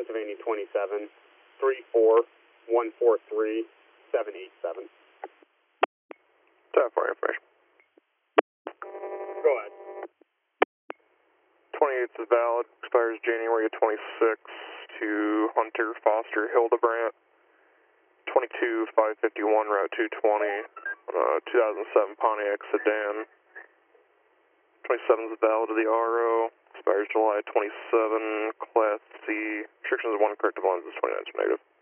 Pennsylvania 27, 34143-787. 10-4 information. Go ahead. 28th is valid, expires January 26th to Hunter Foster Hildebrandt, 22-551 Route 220, 2007 Pontiac sedan. 27 is valid to the RO, expires July 27, Class C, restrictions of 1 corrective lenses, 29 is negative.